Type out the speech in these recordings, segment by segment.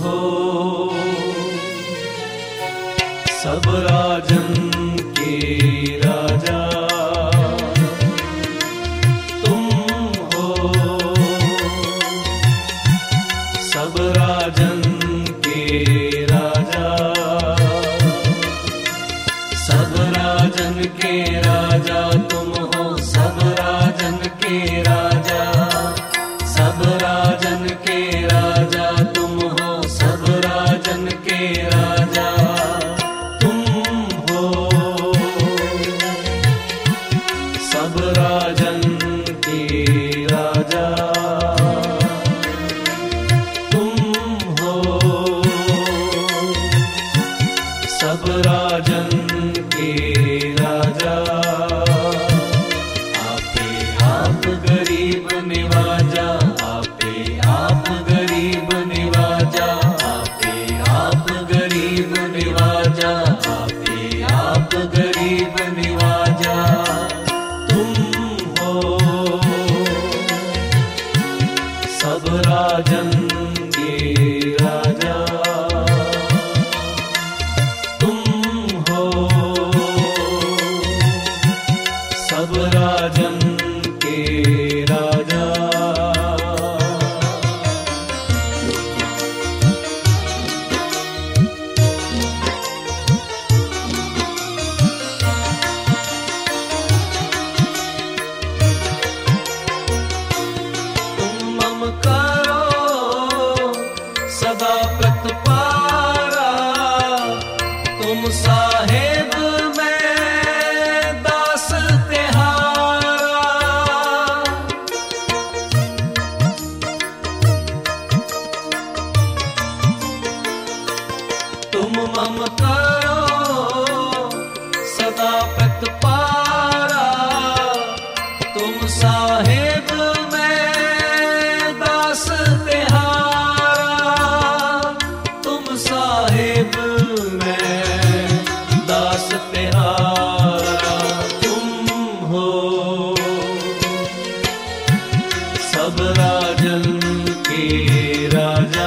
हो सब राजन के राजा, तुम हो सब राजन के राजा, सब राजन के राजा तुम हो सब राजन के राजा, सब राजन के राजा तुम हो सब राजन के राजा, तुम हो सब राजन के राजा, तुम हो सब राजन के राजा। आपे आप गरीब निवाजा, आपे आप गरीब निवाजा, आपे आप गरीब निवाजा, आपे आप गरीब निवाजा, तुम हो सब राजन के राजा, तुम हो सब राजन के राजा। तुम मम करो सदा प्रतिपारा, तुम साहेब मैं दास तिहारा, तुम मम करो सदा प्रतिपारा, तुम साहेब मैं दास तिहारा, तुम साहेब मैं दास तिहारा, तुम हो सब राजन के राजा,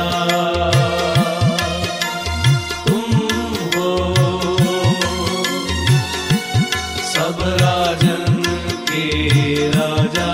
तुम हो सब राजन के राजा।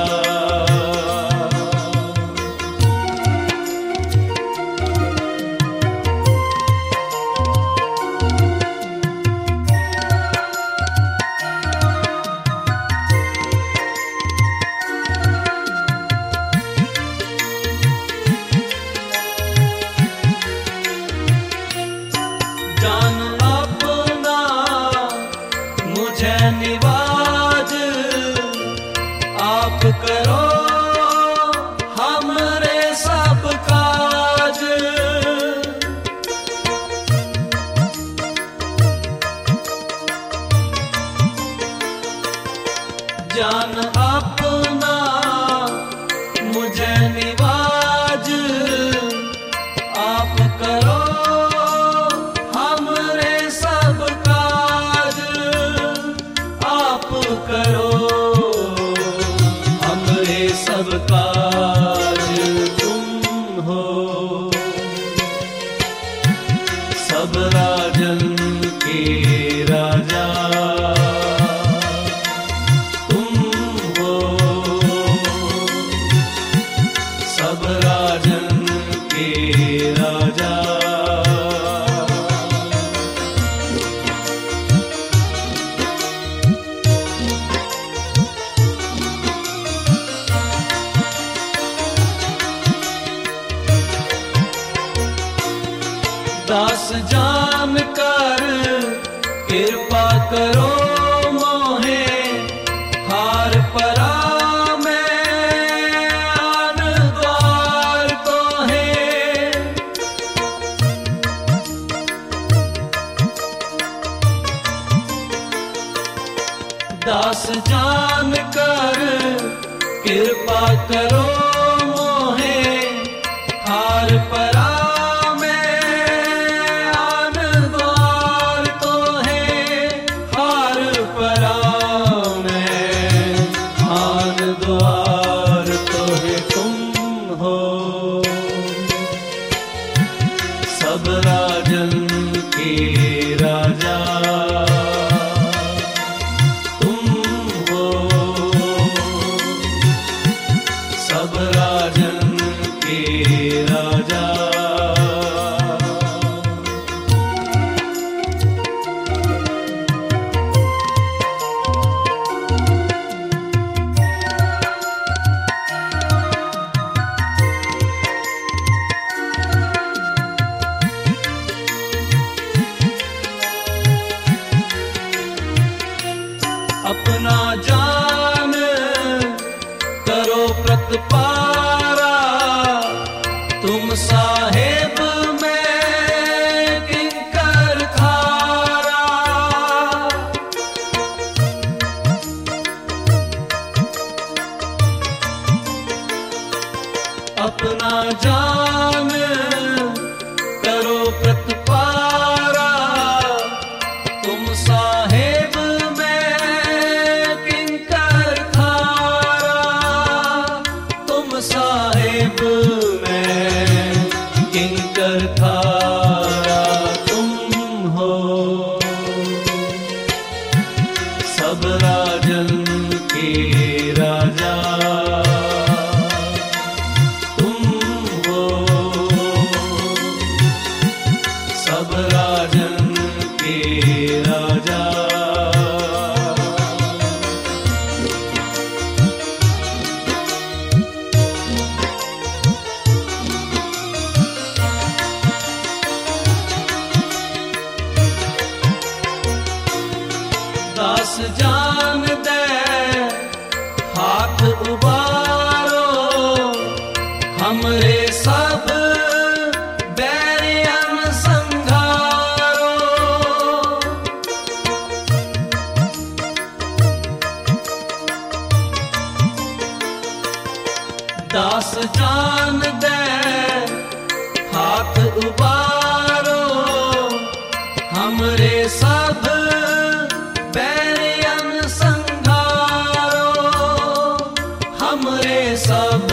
जान अपना मुझे निवाज, आप करो हमरे सब काज, जान अपना मुझे निवाज, आप करो हमरे सब काज, आप करो हमरे सब काज, तुम हो सब राजन के राजा, तुम हो सब राजन के राजा। दास जान कर कृपा करो मोहे, हार परा मैं आन द्वार तो है, दास जान कर कृपा करो मोहे, हार परा राजा। अपना जान करो प्रतपारा, तुम साहेब में किंकर थारा। अपना जान करो प्रतपारा, तुम साहेब साहेब में किंकर थारा। तुम हो सब राजन के राजा, तुम हो सब राजन के राजा। दास जान दे हाथ उबारो, हमरे सब बैरियन संघारो। दास जान दे हाथ उबारो, हमरे सब बैरियन संघारो। हमरे सब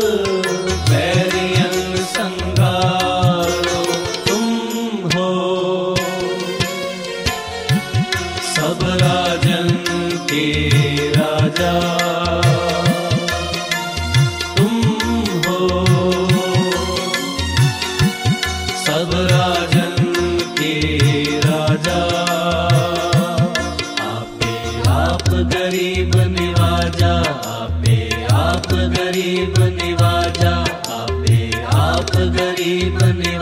बैरियन संघारो। तुम हो सब राजन के राजा, तुम हो सब राजन के राजा। गरीब निवाजा, आपे आप गरीब निवाजा, आपे आप गरीब निवाजा।